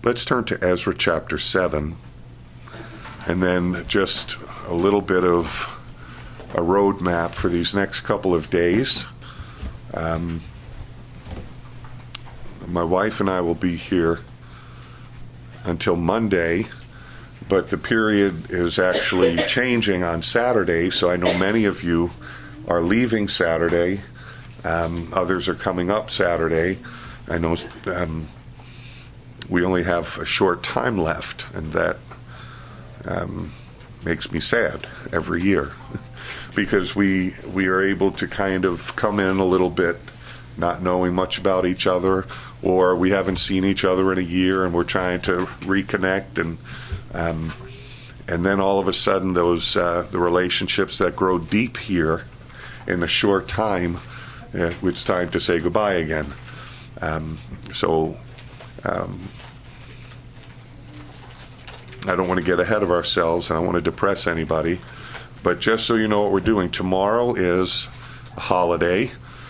let's turn to Ezra chapter 7, and then just a little bit of a roadmap for these next couple of days. My wife and I will be here until Monday, but the period is actually changing on Saturday, so I know many of you are leaving Saturday. Others are coming up Saturday. I know we only have a short time left, and that makes me sad every year because we are able to kind of come in a little bit not knowing much about each other, or we haven't seen each other in a year and we're trying to reconnect, and then all of a sudden those the relationships that grow deep here in a short time, it's time to say goodbye again. I don't want to get ahead of ourselves, and I don't want to depress anybody, but just so you know what we're doing, tomorrow is a holiday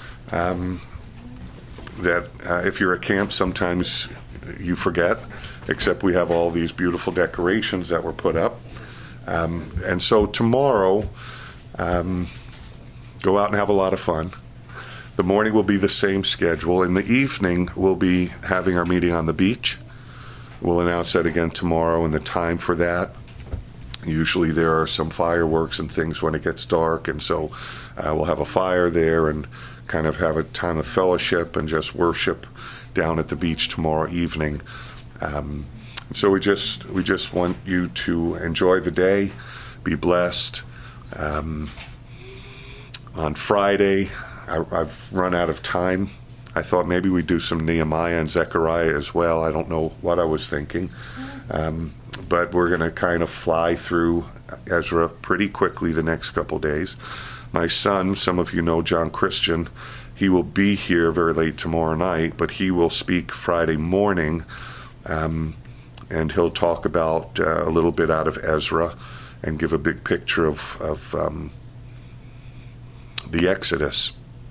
that if you're at camp, sometimes you forget, except we have all these beautiful decorations that were put up. And so tomorrow, go out and have a lot of fun. The morning will be the same schedule. In the evening, we'll be having our meeting on the beach. We'll announce that again tomorrow and the time for that. Usually there are some fireworks and things when it gets dark, and so we'll have a fire there and kind of have a time of fellowship and just worship down at the beach tomorrow evening. So we just want you to enjoy the day, be blessed. On Friday, I've run out of time. I thought maybe we'd do some Nehemiah and Zechariah as well. I don't know what I was thinking. But we're going to kind of fly through Ezra pretty quickly the next couple days. My son, some of you know John Christian, he will be here very late tomorrow night, but he will speak Friday morning, and he'll talk about a little bit out of Ezra and give a big picture of the Exodus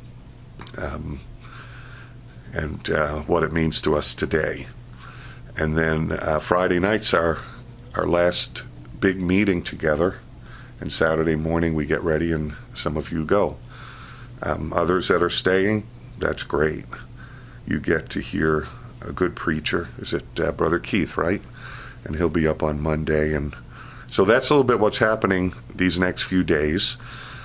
and what it means to us today. And then Friday night's our last big meeting together, and Saturday morning we get ready and some of you go. Others that are staying, that's great. You get to hear a good preacher. Is it Brother Keith, right? And he'll be up on Monday. And so that's a little bit what's happening these next few days.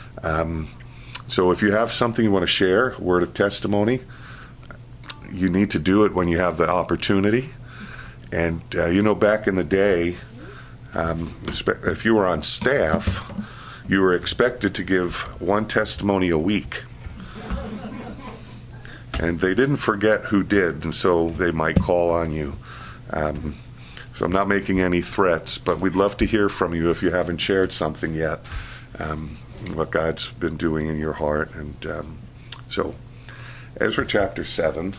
So if you have something you want to share, a word of testimony, you need to do it when you have the opportunity. And, back in the day, if you were on staff, you were expected to give one testimony a week. And they didn't forget who did, and so they might call on you. So I'm not making any threats, but we'd love to hear from you if you haven't shared something yet, what God's been doing in your heart. And so Ezra chapter 7.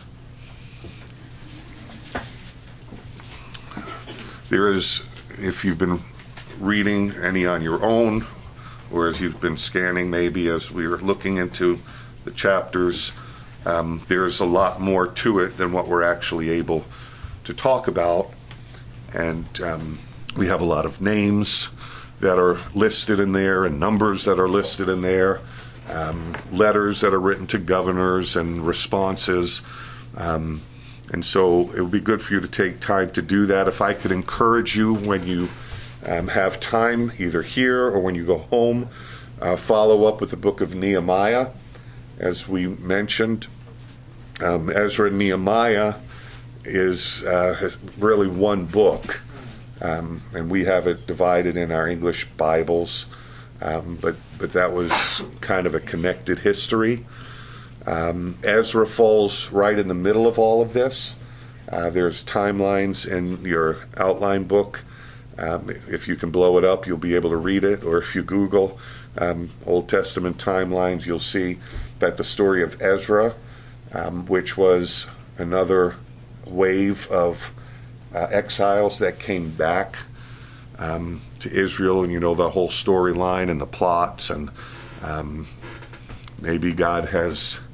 There is, if you've been reading any on your own, or as you've been scanning maybe as we were looking into the chapters, there's a lot more to it than what we're actually able to talk about. And we have a lot of names that are listed in there and numbers that are listed in there, letters that are written to governors and responses. And so it would be good for you to take time to do that. If I could encourage you when you have time, either here or when you go home, follow up with the book of Nehemiah. As we mentioned, Ezra and Nehemiah is really one book, and we have it divided in our English Bibles, but that was kind of a connected history. Ezra falls right in the middle of all of this. There's timelines in your outline book. If you can blow it up, you'll be able to read it, or if you Google Old Testament timelines, you'll see that the story of Ezra, which was another wave of exiles that came back to Israel, and the whole storyline and the plots, and maybe God has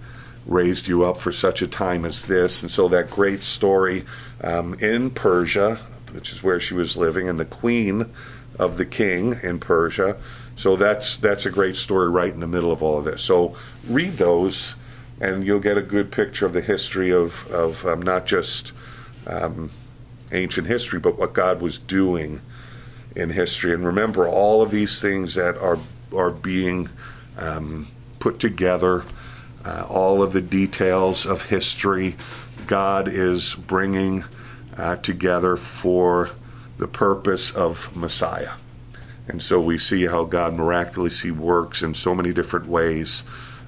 raised you up for such a time as this. And so that great story in Persia, which is where she was living, and the queen of the king in Persia. So that's a great story right in the middle of all of this. So read those, and you'll get a good picture of the history of not just ancient history, but what God was doing in history. And remember, all of these things that are being put together, all of the details of history, God is bringing together for the purpose of Messiah. And so we see how God miraculously works in so many different ways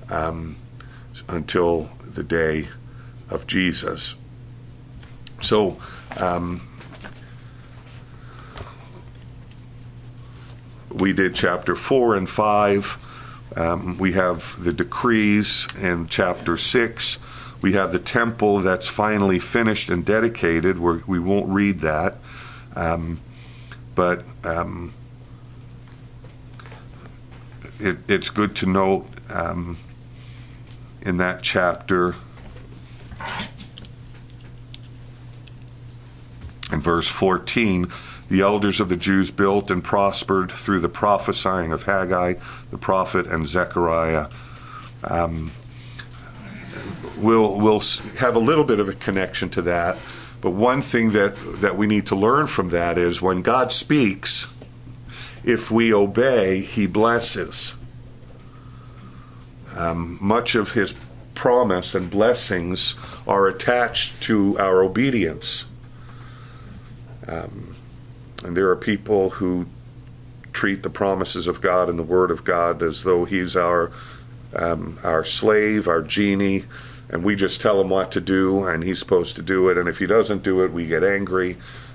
until the day of Jesus. So we did chapter 4 and 5. We have the decrees in chapter 6. We have the temple that's finally finished and dedicated. We won't read that. But it's good to note in that chapter, in verse 14, the elders of the Jews built and prospered through the prophesying of Haggai, the prophet, and Zechariah. We'll have a little bit of a connection to that, but one thing that we need to learn from that is when God speaks, if we obey, he blesses. Much of his promise and blessings are attached to our obedience. And there are people who treat the promises of God and the Word of God as though he's our slave, our genie, and we just tell him what to do, and he's supposed to do it. And if he doesn't do it, we get angry,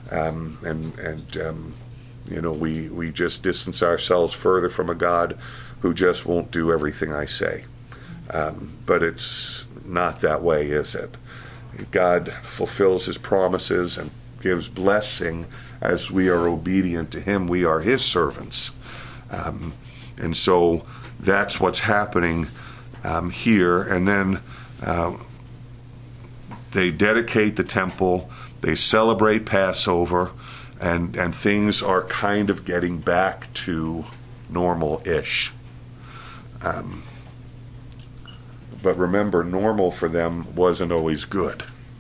we just distance ourselves further from a God who just won't do everything I say. But it's not that way, is it? God fulfills his promises and gives blessing as we are obedient to him. We are his servants. And so that's what's happening here. And then they dedicate the temple, they celebrate Passover, and things are kind of getting back to normal-ish. But remember, normal for them wasn't always good.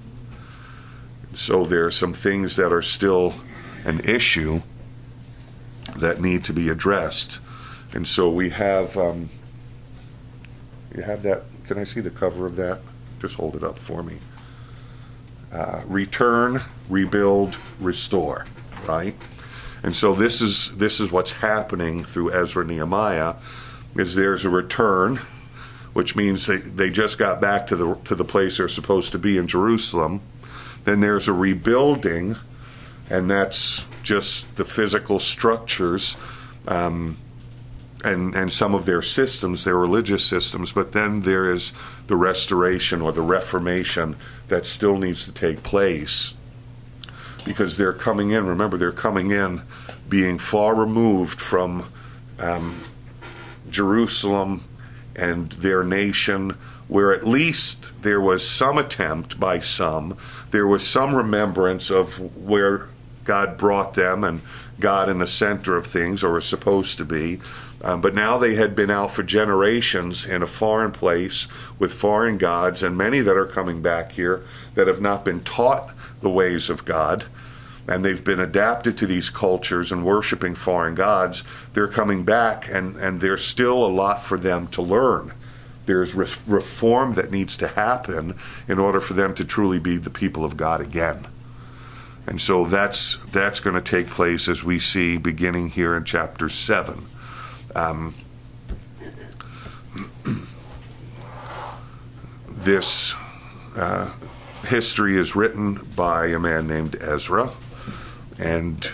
So there are some things that are still an issue that need to be addressed. And so we have, you have that, can I see the cover of that? Just hold it up for me. Return, rebuild, restore, right? And so this is what's happening through Ezra and Nehemiah, is there's a return, which means they just got back to the place they're supposed to be in Jerusalem. Then there's a rebuilding, and that's just the physical structures and some of their systems, their religious systems. But then there is the restoration or the reformation that still needs to take place, because they're coming in. Remember, they're coming in being far removed from Jerusalem and their nation, where at least there was some attempt by some, there was some remembrance of where God brought them and God in the center of things, or was supposed to be. But now they had been out for generations in a foreign place with foreign gods, and many that are coming back here that have not been taught the ways of God, and they've been adapted to these cultures and worshiping foreign gods. They're coming back, and there's still a lot for them to learn. There's reform that needs to happen in order for them to truly be the people of God again. And so that's going to take place, as we see beginning here in chapter 7. This history is written by a man named Ezra, and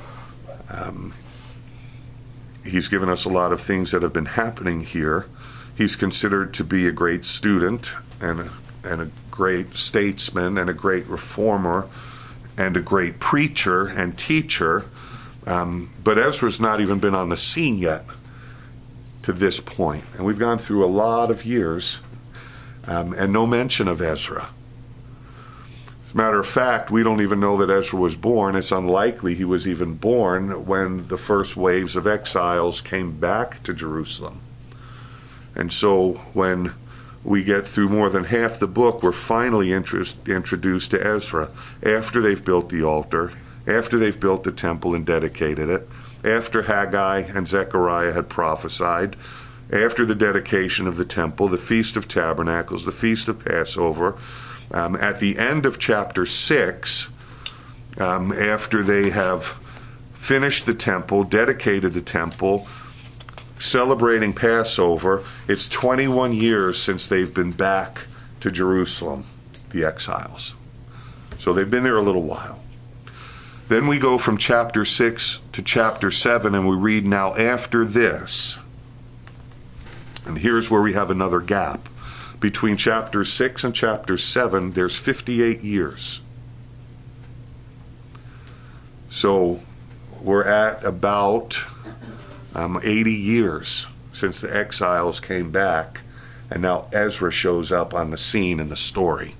he's given us a lot of things that have been happening here. He's considered to be a great student and a great statesman and a great reformer and a great preacher and teacher. But Ezra's not even been on the scene yet to this point. And we've gone through a lot of years and no mention of Ezra. As a matter of fact, we don't even know that Ezra was born. It's unlikely he was even born when the first waves of exiles came back to Jerusalem. And so when we get through more than half the book, we're finally introduced to Ezra after they've built the altar, after they've built the temple and dedicated it, after Haggai and Zechariah had prophesied, after the dedication of the temple, the Feast of Tabernacles, the Feast of Passover. At the end of chapter 6, after they have finished the temple, dedicated the temple, celebrating Passover, it's 21 years since they've been back to Jerusalem, the exiles. So they've been there a little while. Then we go from chapter 6 to chapter 7, and we read, "Now after this," and here's where we have another gap. Between chapter 6 and chapter 7, there's 58 years. So we're at about 80 years since the exiles came back, and now Ezra shows up on the scene in the story.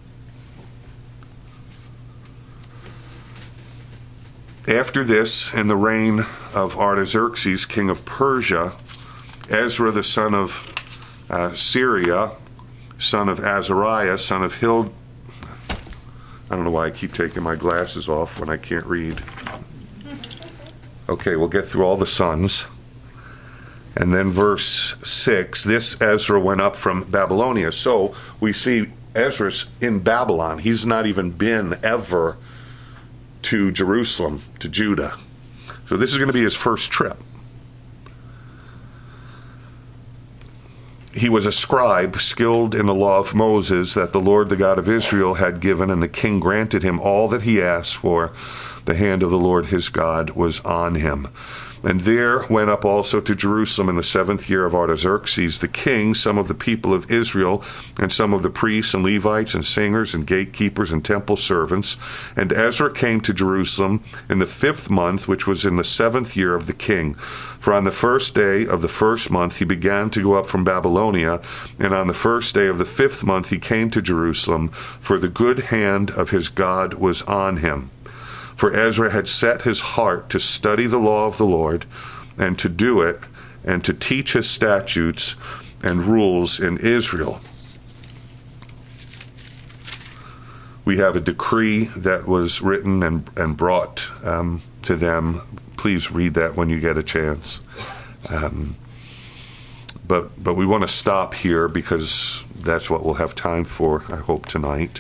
After this, in the reign of Artaxerxes, king of Persia, Ezra the son of Syria, son of Azariah, son of I don't know why I keep taking my glasses off when I can't read. Okay, we'll get through all the sons. And then verse 6, this Ezra went up from Babylonia. So we see Ezra's in Babylon. He's not even been ever to Jerusalem, to Judah. So this is going to be his first trip. He was a scribe, skilled in the law of Moses that the Lord, the God of Israel, had given, and the king granted him all that he asked for. The hand of the Lord his God was on him. And there went up also to Jerusalem in the 7th year of Artaxerxes the king, some of the people of Israel, and some of the priests and Levites and singers and gatekeepers and temple servants. And Ezra came to Jerusalem in the 5th month, which was in the 7th year of the king. For on the first day of the 1st month he began to go up from Babylonia, and on the first day of the 5th month he came to Jerusalem, for the good hand of his God was on him. For Ezra had set his heart to study the law of the Lord, and to do it, and to teach his statutes and rules in Israel. We have a decree that was written and brought to them. Please read that when you get a chance. But we want to stop here because that's what we'll have time for, I hope, tonight.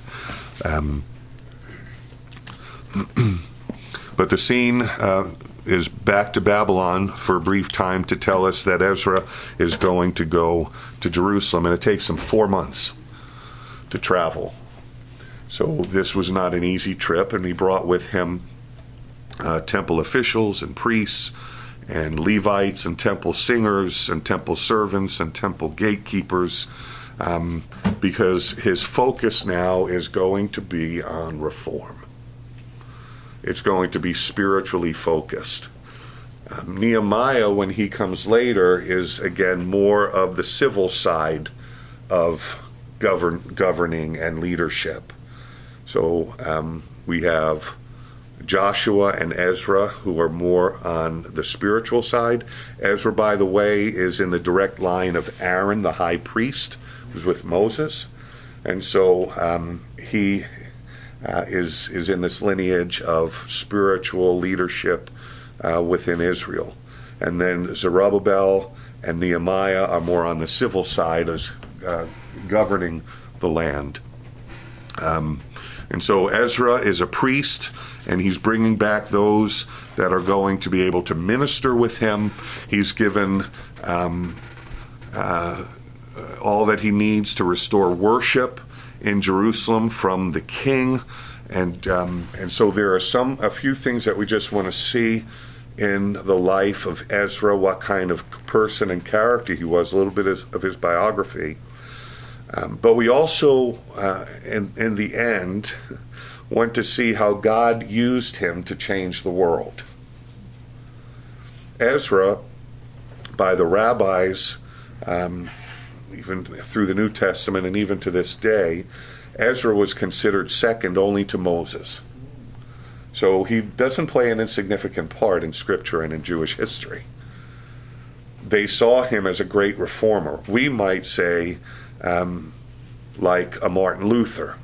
But the scene is back to Babylon for a brief time to tell us that Ezra is going to go to Jerusalem, and it takes him 4 months to travel. So this was not an easy trip, and he brought with him temple officials and priests and Levites and temple singers and temple servants and temple gatekeepers, because his focus now is going to be on reform. It's going to be spiritually focused. Nehemiah, when he comes later, is again more of the civil side of governing and leadership. So we have Joshua and Ezra, who are more on the spiritual side. Ezra, by the way, is in the direct line of Aaron, the high priest, who's with Moses. And so he is in this lineage of spiritual leadership within Israel. And then Zerubbabel and Nehemiah are more on the civil side as governing the land. And so Ezra is a priest, and he's bringing back those that are going to be able to minister with him. He's given all that he needs to restore worship in Jerusalem from the king, and so there are a few things that we just want to see in the life of Ezra, what kind of person and character he was, a little bit of his biography. But we also, in the end, want to see how God used him to change the world. Ezra, by the rabbis, even through the New Testament and even to this day, Ezra was considered second only to Moses. So he doesn't play an insignificant part in Scripture and in Jewish history. They saw him as a great reformer. We might say, like a Martin Luther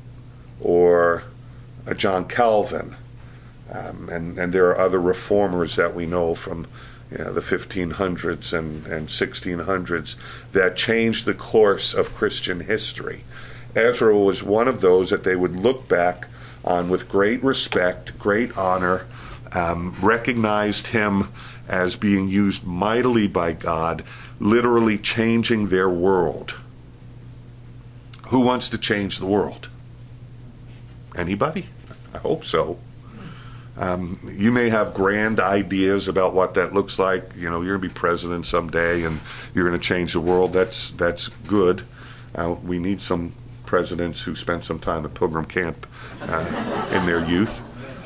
or a John Calvin, and there are other reformers that we know from the 1500s and 1600s that changed the course of Christian history. Ezra was one of those that they would look back on with great respect, great honor, recognized him as being used mightily by God, literally changing their world. Who wants to change the world? Anybody? I hope so. You may have grand ideas about what that looks like. You're going to be president someday and you're going to change the world. That's good. We need some presidents who spent some time at Pilgrim Camp in their youth.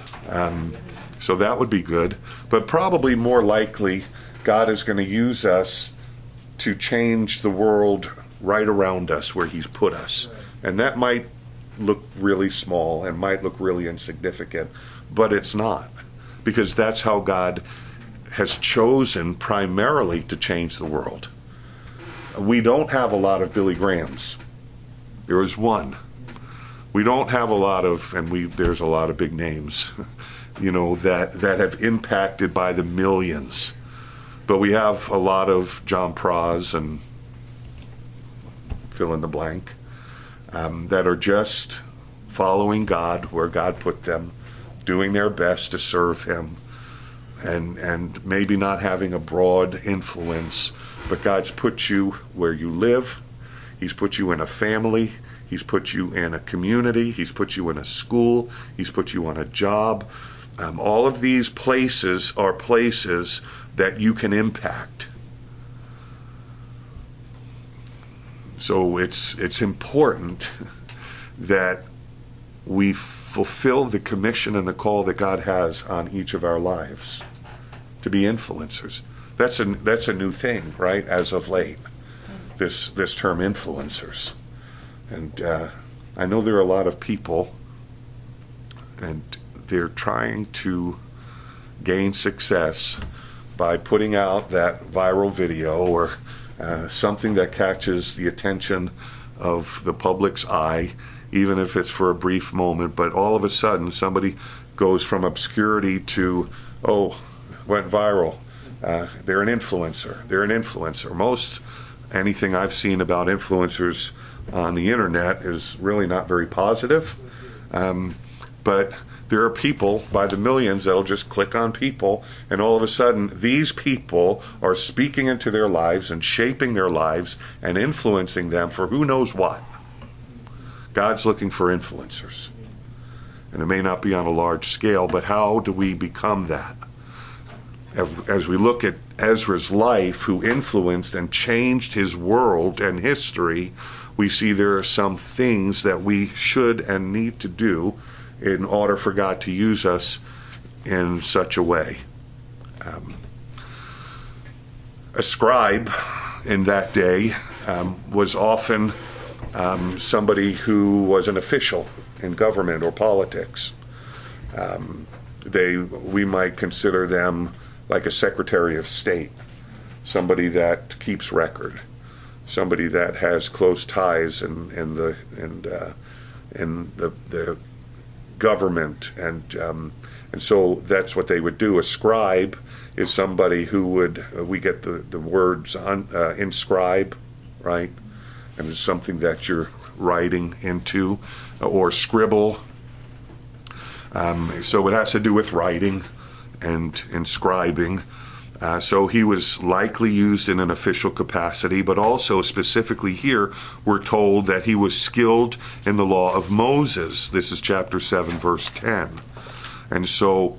So that would be good. But probably more likely, God is going to use us to change the world right around us where he's put us. And that might look really small and might look really insignificant, but it's not. Because that's how God has chosen primarily to change the world. We don't have a lot of Billy Grahams. There is one. We don't have a lot of, there's a lot of big names, that have impacted by the millions. But we have a lot of John Praz and fill in the blank, that are just following God where God put them, doing their best to serve him, and maybe not having a broad influence, but God's put you where you live. He's put you in a family. He's put you in a community. He's put you in a school. He's put you on a job. All of these places are places that you can impact. So it's important that we fulfill the commission and the call that God has on each of our lives to be influencers. That's a new thing, right? As of late, this term influencers, and I know there are a lot of people, and they're trying to gain success by putting out that viral video or something that catches the attention of the public's eye, even if it's for a brief moment, but all of a sudden somebody goes from obscurity to, went viral. They're an influencer. Most anything I've seen about influencers on the internet is really not very positive. But there are people by the millions that'll just click on people, and all of a sudden these people are speaking into their lives and shaping their lives and influencing them for who knows what. God's looking for influencers. And it may not be on a large scale, but how do we become that? As we look at Ezra's life, who influenced and changed his world and history, we see there are some things that we should and need to do in order for God to use us in such a way. A scribe in that day was often somebody who was an official in government or politics. We might consider them like a Secretary of State, somebody that keeps record, somebody that has close ties in the government, and so that's what they would do. A scribe is somebody who we get the words inscribe, right? And it's something that you're writing into, or scribble. So it has to do with writing and inscribing. So he was likely used in an official capacity, but also specifically here, we're told that he was skilled in the law of Moses. This is chapter 7, verse 10. And so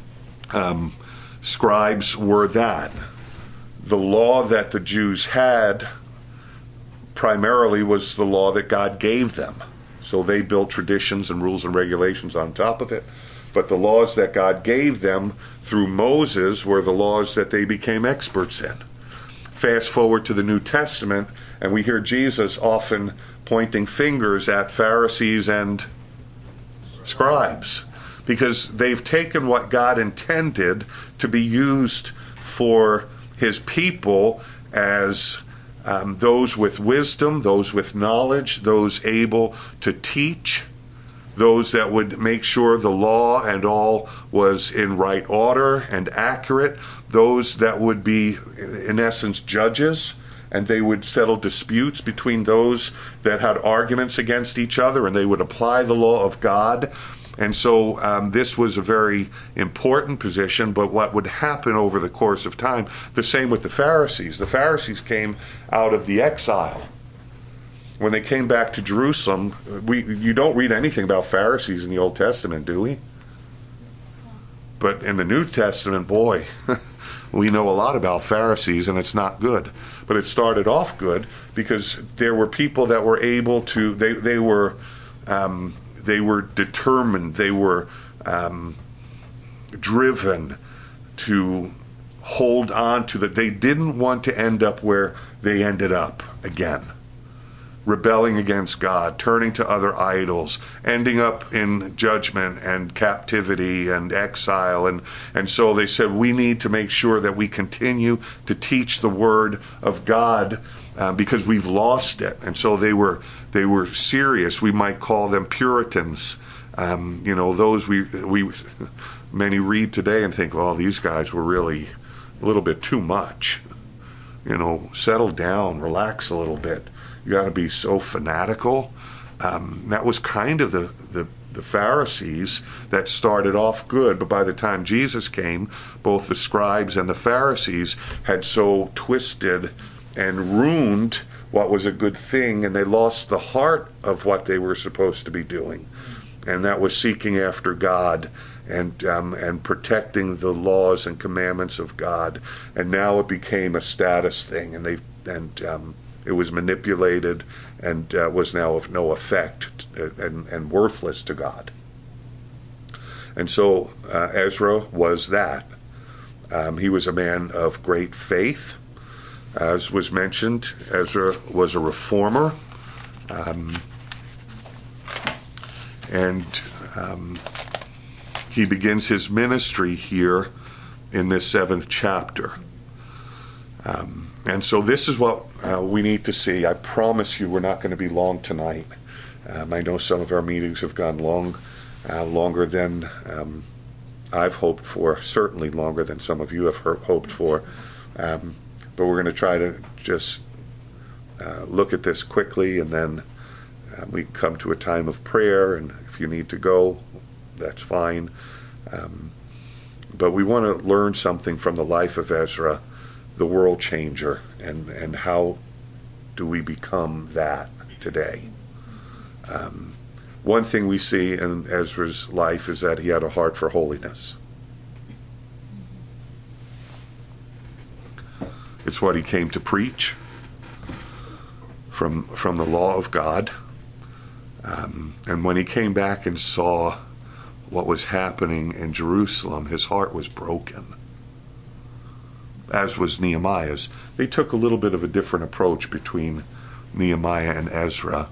scribes were that. The law that the Jews had primarily was the law that God gave them. So they built traditions and rules and regulations on top of it. But the laws that God gave them through Moses were the laws that they became experts in. fast forward to the New Testament, and we hear Jesus often pointing fingers at Pharisees and scribes, because they've taken what God intended to be used for his people as those with wisdom, those with knowledge, those able to teach, those that would make sure the law and all was in right order and accurate, those that would be, in essence, judges, and they would settle disputes between those that had arguments against each other, and they would apply the law of God. And so this was a very important position, but what would happen over the course of time, the same with the Pharisees. The Pharisees came out of the exile. When they came back to Jerusalem, you don't read anything about Pharisees in the Old Testament, do we? But in the New Testament, boy, we know a lot about Pharisees, and it's not good. But it started off good because there were people that were able to, they were determined, they were driven to hold on to that. They didn't want to end up where they ended up again, rebelling against God, turning to other idols, ending up in judgment and captivity and exile. And so they said, we need to make sure that we continue to teach the word of God because we've lost it. And so they were serious. We might call them Puritans. Those we many read today and think, well, these guys were really a little bit too much. Settle down, relax a little bit. You got to be so fanatical. That was kind of the Pharisees that started off good, but by the time Jesus came, both the scribes and the Pharisees had so twisted and ruined what was a good thing, and they lost the heart of what they were supposed to be doing, and that was seeking after God and protecting the laws and commandments of God. And now it became a status thing, and it was manipulated and was now of no effect and worthless to God. And so Ezra was that. He was a man of great faith. As was mentioned, Ezra was a reformer. He begins his ministry here in this 7th chapter. And so this is what we need to see. I promise you we're not going to be long tonight. I know some of our meetings have gone longer than I've hoped for, certainly longer than some of you have hoped for. But we're going to try to just look at this quickly, and then we come to a time of prayer, and if you need to go, that's fine. But we want to learn something from the life of Ezra, the world changer, and how do we become that today. One thing we see in Ezra's life is that he had a heart for holiness. It's what he came to preach from the law of God. And when he came back and saw what was happening in Jerusalem, his heart was broken, as was Nehemiah's. They took a little bit of a different approach between Nehemiah and Ezra.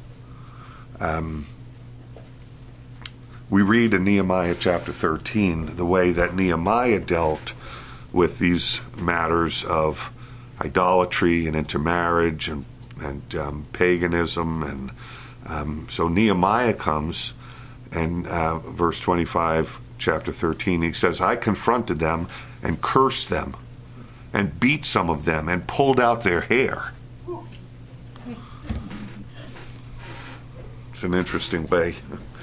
We read in Nehemiah chapter 13 the way that Nehemiah dealt with these matters of idolatry and intermarriage and paganism. And so Nehemiah comes, and verse 25, chapter 13, he says, I confronted them and cursed them and beat some of them and pulled out their hair. It's an interesting way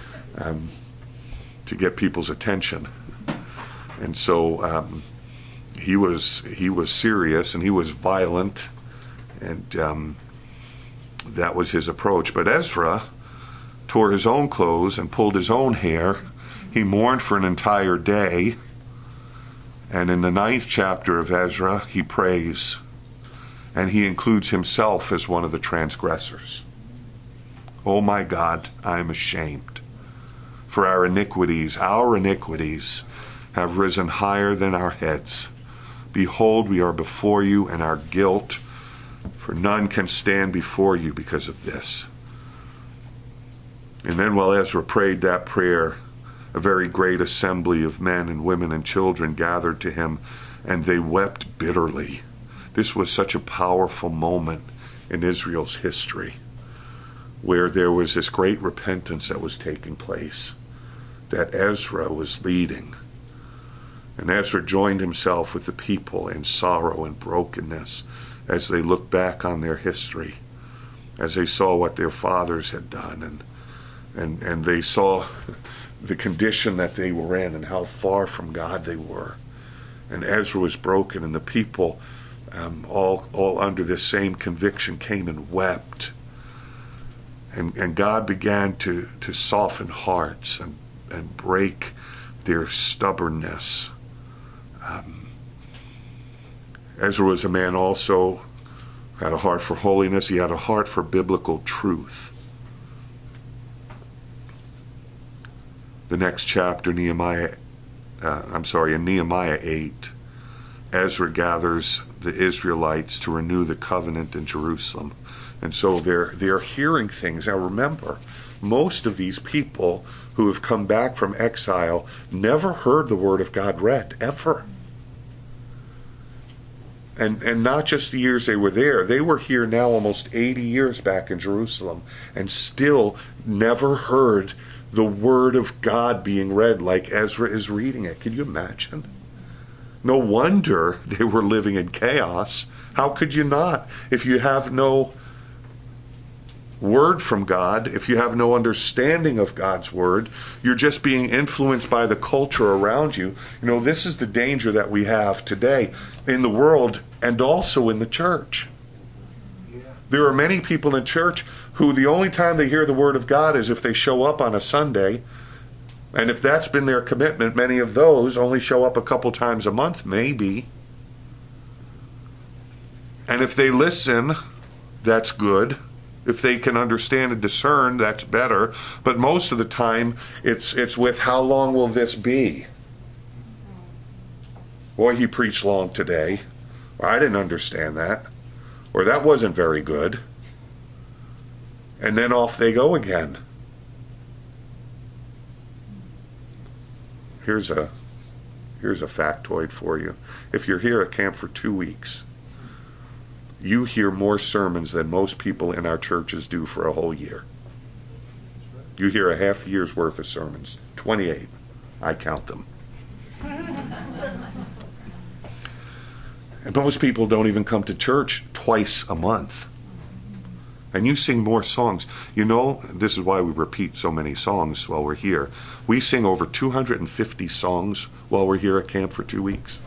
to get people's attention. And so he was serious, and he was violent, and that was his approach. But Ezra tore his own clothes and pulled his own hair. He mourned for an entire day. And in the 9th chapter of Ezra, he prays, and he includes himself as one of the transgressors. Oh my God, I am ashamed. For our iniquities have risen higher than our heads. Behold, we are before you, and our guilt for none can stand before you because of this. And then while Ezra prayed that prayer, a very great assembly of men and women and children gathered to him, and they wept bitterly. This was such a powerful moment in Israel's history, where there was this great repentance that was taking place, that Ezra was leading. And Ezra joined himself with the people in sorrow and brokenness as they looked back on their history, as they saw what their fathers had done, and they saw the condition that they were in and how far from God they were. And Ezra was broken, and the people, all under this same conviction, came and wept. And God began to soften hearts and break their stubbornness. Ezra was a man also who had a heart for holiness. He had a heart for biblical truth. The next chapter, in Nehemiah 8, Ezra gathers the Israelites to renew the covenant in Jerusalem. And so they're hearing things. Now remember, most of these people who have come back from exile never heard the word of God read, ever. And not just the years they were there. They were here now almost 80 years back in Jerusalem and still never heard the word of God being read like Ezra is reading it. Can you imagine? No wonder they were living in chaos. How could you not? If you have no word from God, if you have no understanding of God's word, you're just being influenced by the culture around you. You know, this is the danger that we have today in the world and also in the church. There are many people in church who the only time they hear the word of God is if they show up on a Sunday. And if that's been their commitment, many of those only show up a couple times a month, maybe. And if they listen, that's good. If they can understand and discern, that's better. But most of the time, it's with how long will this be? Boy, he preached long today. Or I didn't understand that. Or that wasn't very good. And then off they go again. Here's a factoid for you. If you're here at camp for 2 weeks, you hear more sermons than most people in our churches do for a whole year. You hear a half year's worth of sermons. 28. I count them. And most people don't even come to church twice a month. And you sing more songs. You know, this is why we repeat so many songs while we're here. We sing over 250 songs while we're here at camp for 2 weeks.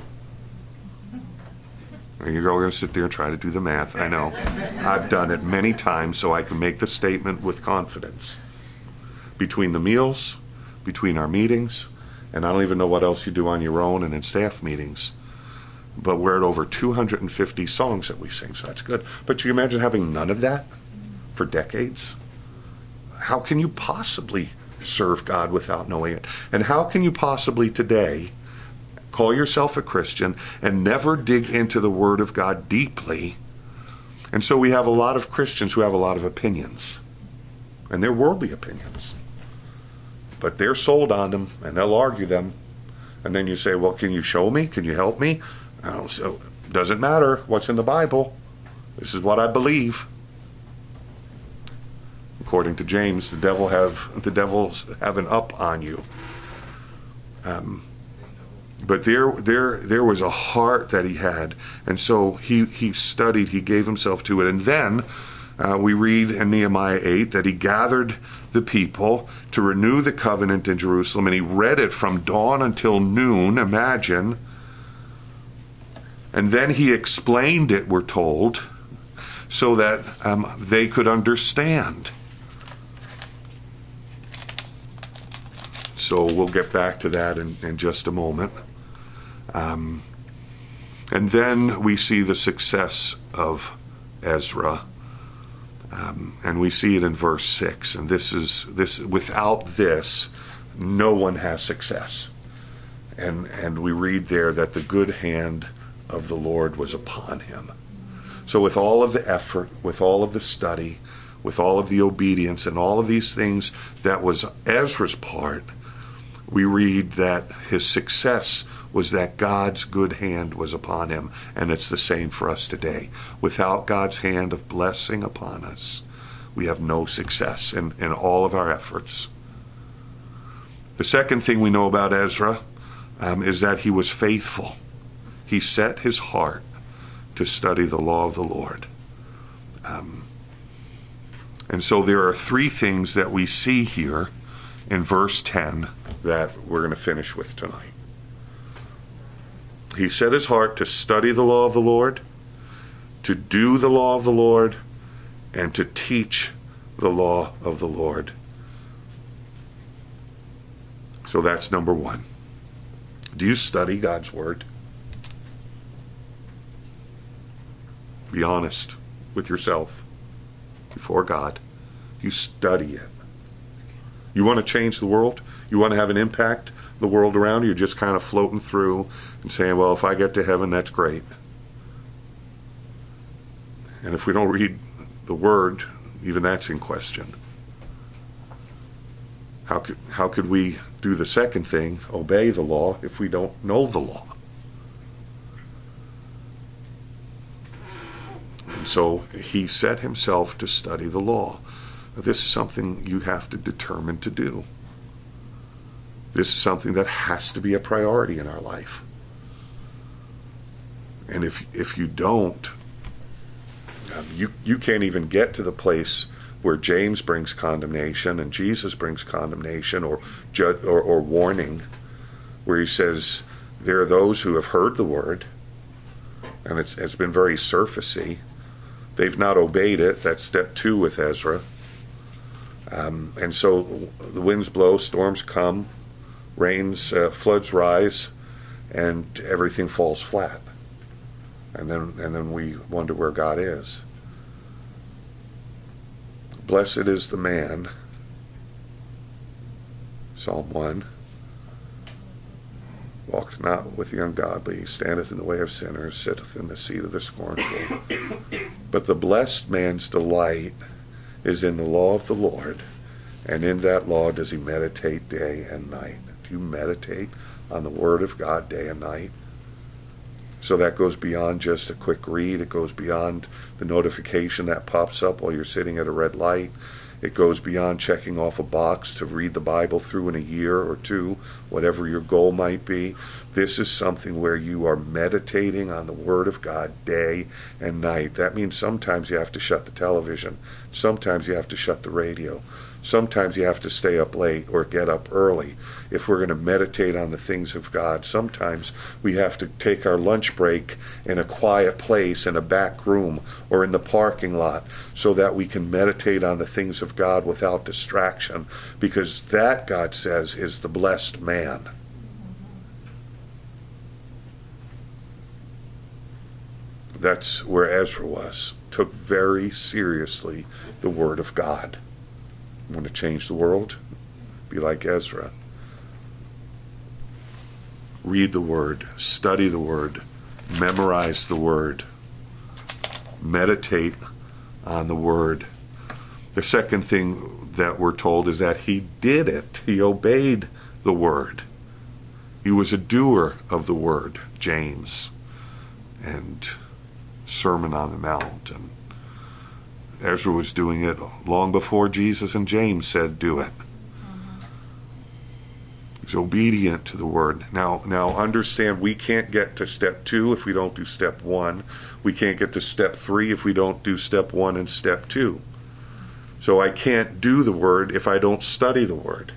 And you're going to sit there and try to do the math. I know. I've done it many times so I can make the statement with confidence. Between the meals, between our meetings, and I don't even know what else you do on your own and in staff meetings. But we're at over 250 songs that we sing, so that's good. But you imagine having none of that for decades? How can you possibly serve God without knowing it? And how can you possibly today call yourself a Christian and never dig into the Word of God deeply? And so we have a lot of Christians who have a lot of opinions. And they're worldly opinions. But they're sold on them, and they'll argue them. And then you say, well, can you show me? Can you help me? So doesn't matter what's in the Bible. This is what I believe. According to James, the devils have an up on you. But there was a heart that he had, and so he studied. He gave himself to it, and then we read in Nehemiah 8 that he gathered the people to renew the covenant in Jerusalem, and he read it from dawn until noon. Imagine. And then he explained it, we're told, so that they could understand. So we'll get back to that in just a moment. And then we see the success of Ezra. And we see it in verse 6. And this without this, no one has success. And we read there that the good hand of the Lord was upon him. So with all of the effort, with all of the study, with all of the obedience and all of these things that was Ezra's part, we read that his success was that God's good hand was upon him. And it's the same for us today. Without God's hand of blessing upon us, we have no success in all of our efforts. The second thing we know about Ezra is that he was faithful. He set his heart to study the law of the Lord. And so there are three things that we see here in verse 10 that we're going to finish with tonight. He set his heart to study the law of the Lord, to do the law of the Lord, and to teach the law of the Lord. So that's number one. Do you study God's word? Be honest with yourself before God. You study it. You want to change the world? You want to have an impact on the world around you? You're just kind of floating through and saying, well, if I get to heaven, that's great. And if we don't read the word, even that's in question. How could we do the second thing, obey the law, if we don't know the law? And so he set himself to study the law. This is something you have to determine to do. This is something that has to be a priority in our life. And if you don't, you can't even get to the place where James brings condemnation and Jesus brings condemnation or warning, where he says there are those who have heard the word, and it's been very surfacey. They've not obeyed it. That's step 2 with Ezra. And so the winds blow, storms come, rains, floods rise, and everything falls flat. And then we wonder where God is. Blessed is the man, Psalm 1, walketh not with the ungodly, standeth in the way of sinners, sitteth in the seat of the scornful. But the blessed man's delight is in the law of the Lord, and in that law does he meditate day and night. Do you meditate on the word of God day and night? So that goes beyond just a quick read. It goes beyond the notification that pops up while you're sitting at a red light. It goes beyond checking off a box to read the Bible through in a year or two, whatever your goal might be. This is something where you are meditating on the Word of God day and night. That means sometimes you have to shut the television. Sometimes you have to shut the radio. Sometimes you have to stay up late or get up early if we're going to meditate on the things of God. Sometimes we have to take our lunch break in a quiet place in a back room or in the parking lot so that we can meditate on the things of God without distraction, because that, God says, is the blessed man. That's where Ezra was. Took very seriously the Word of God. Want to change the world? Be like Ezra. Read the Word, study the Word, memorize the Word, meditate on the Word. The second thing that we're told is that he did it. He obeyed the Word. He was a doer of the Word, James, and Sermon on the Mount. And Ezra was doing it long before Jesus and James said, do it. He's obedient to the word. Now understand, we can't get to step 2 if we don't do step 1. We can't get to step 3 if we don't do step 1 and step 2. So I can't do the word if I don't study the word.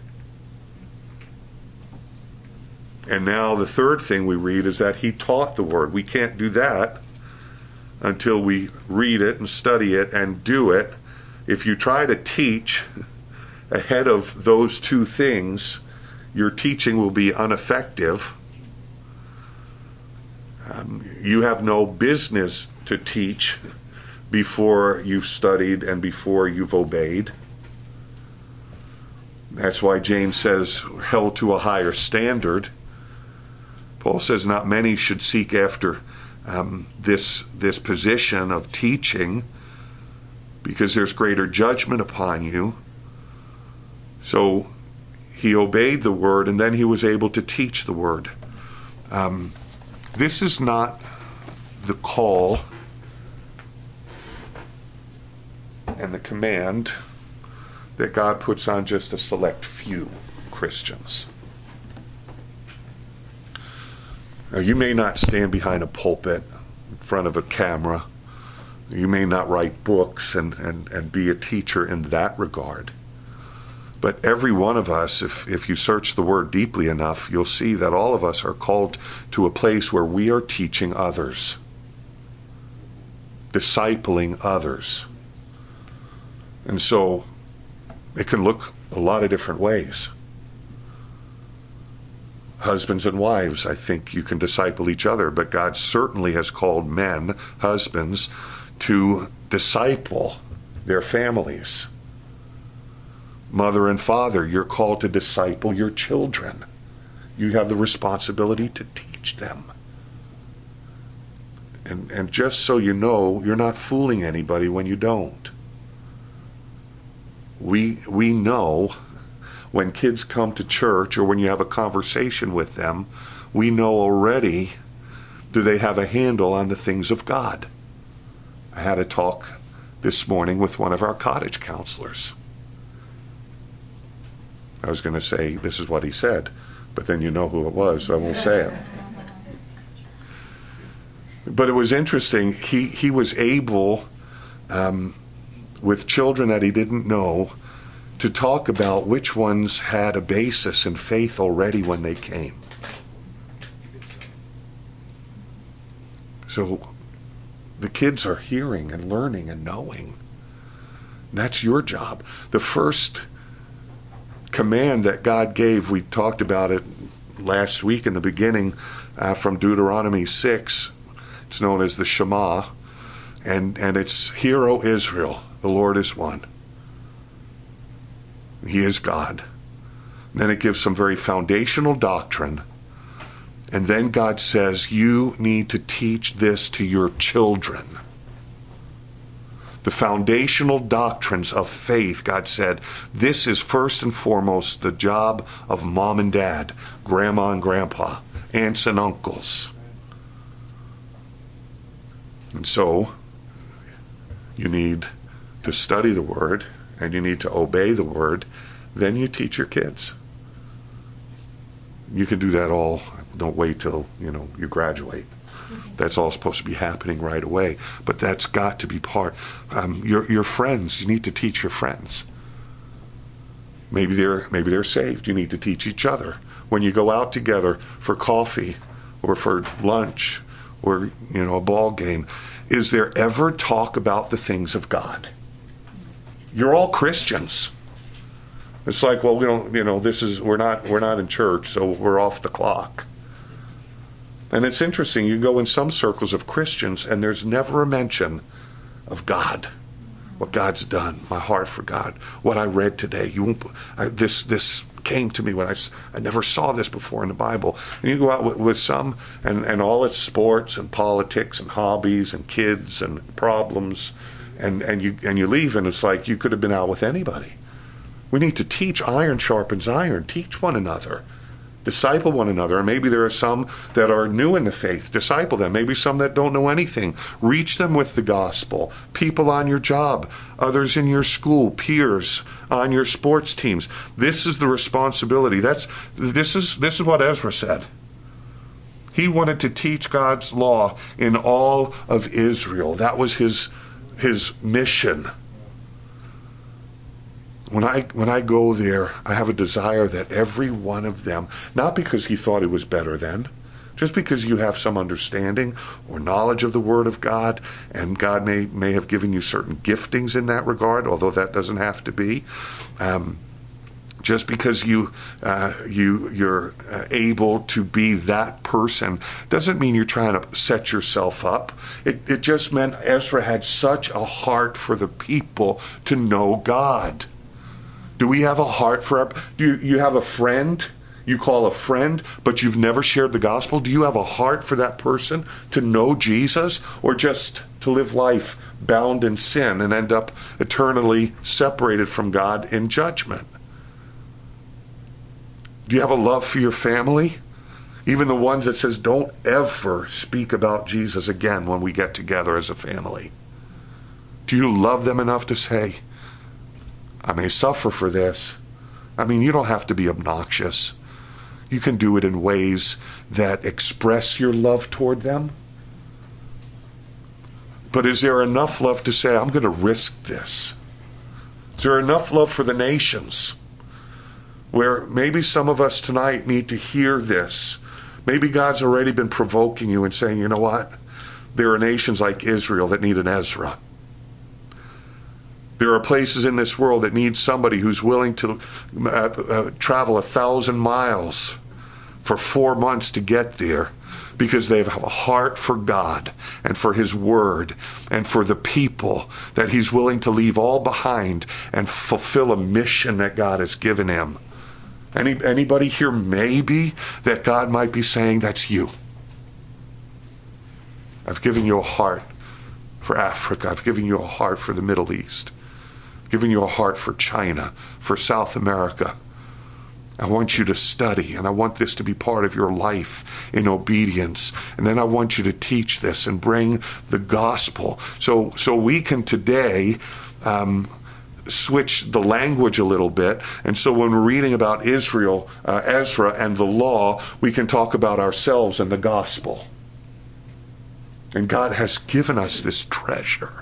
And now the third thing we read is that he taught the word. We can't do that until we read it and study it and do it. If you try to teach ahead of those two things, your teaching will be ineffective. You have no business to teach before you've studied and before you've obeyed. That's why James says, held to a higher standard. Paul says not many should seek after this position of teaching because there's greater judgment upon you. So he obeyed the word, and then he was able to teach the word. This is not the call and the command that God puts on just a select few Christians. Now, you may not stand behind a pulpit in front of a camera. You may not write books and be a teacher in that regard. But every one of us, if you search the word deeply enough, you'll see that all of us are called to a place where we are teaching others, discipling others. And so it can look a lot of different ways. Husbands and wives, I think you can disciple each other, but God certainly has called men, husbands, to disciple their families. Mother and father, you're called to disciple your children. You have the responsibility to teach them. And just so you know, you're not fooling anybody when you don't. We know when kids come to church or when you have a conversation with them, we know already, do they have a handle on the things of God? I had a talk this morning with one of our cottage counselors. I was going to say, this is what he said, but then you know who it was, so I won't say it. But it was interesting. He was able, with children that he didn't know, to talk about which ones had a basis in faith already when they came. So the kids are hearing and learning and knowing. And that's your job. The first command that God gave, we talked about it last week in the beginning, from Deuteronomy 6. It's known as the Shema. And it's, Hear, O Israel, the Lord is one. He is God. And then it gives some very foundational doctrine. And then God says, you need to teach this to your children. The foundational doctrines of faith, God said, this is first and foremost the job of mom and dad, grandma and grandpa, aunts and uncles. And so, you need to study the Word, and you need to obey the Word, then you teach your kids. You can do that all. Don't wait till, you graduate. That's all supposed to be happening right away. But that's got to be part. Your friends, you need to teach your friends. Maybe they're saved. You need to teach each other. When you go out together for coffee or for lunch or a ball game, is there ever talk about the things of God? You're all Christians. It's like, well, we don't, we're not in church, so we're off the clock. And it's interesting, you go in some circles of Christians and there's never a mention of God, what God's done, my heart for God, what I read today. This came to me when I never saw this before in the Bible. And you go out with some, and all it's sports and politics and hobbies and kids and problems, and you leave, and it's like you could have been out with anybody. We need to teach. Iron sharpens iron. Teach one another. Disciple one another. And maybe there are some that are new in the faith. Disciple them. Maybe some that don't know anything. Reach them with the gospel. People on your job. Others in your school. Peers on your sports teams. This is the responsibility. This is what Ezra said. He wanted to teach God's law in all of Israel. That was his mission. When I go there, I have a desire that every one of them, not because he thought he was better than, just because you have some understanding or knowledge of the Word of God, and God may have given you certain giftings in that regard, although that doesn't have to be. Just because you're able to be that person doesn't mean you're trying to set yourself up. It just meant Ezra had such a heart for the people to know God. Do we have a heart for do you have a friend you call a friend, but you've never shared the gospel? Do you have a heart for that person to know Jesus, or just to live life bound in sin and end up eternally separated from God in judgment? Do you have a love for your family? Even the ones that says, don't ever speak about Jesus again when we get together as a family. Do you love them enough to say, I may suffer for this? I mean, you don't have to be obnoxious. You can do it in ways that express your love toward them. But is there enough love to say, I'm going to risk this? Is there enough love for the nations where maybe some of us tonight need to hear this? Maybe God's already been provoking you and saying, you know what? There are nations like Israel that need an Ezra. There are places in this world that need somebody who's willing to travel 1,000 miles for 4 months to get there, because they have a heart for God and for His Word and for the people, that He's willing to leave all behind and fulfill a mission that God has given him. Anybody here maybe that God might be saying, that's you. I've given you a heart for Africa. I've given you a heart for the Middle East. I've given you a heart for China, for South America. I want you to study, and I want this to be part of your life in obedience. And then I want you to teach this and bring the gospel. So we can today switch the language a little bit. And so when we're reading about Israel, Ezra and the law, we can talk about ourselves and the gospel. And God has given us this treasure.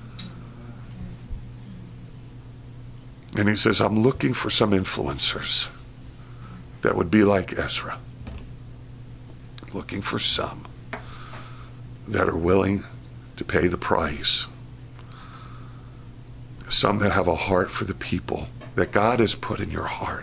And He says, I'm looking for some influencers that would be like Ezra. I'm looking for some that are willing to pay the price. Some that have a heart for the people that God has put in your heart,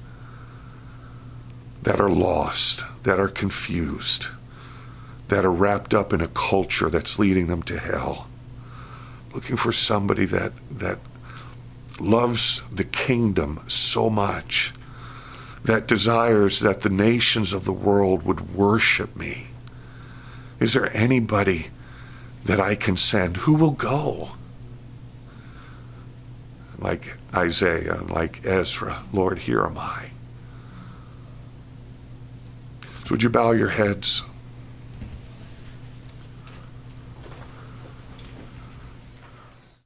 that are lost, that are confused, that are wrapped up in a culture that's leading them to hell. Looking for somebody that loves the kingdom so much, that desires that the nations of the world would worship me. Is there anybody that I can send? Who will go? Like Isaiah, like Ezra, Lord, here am I. So would you bow your heads?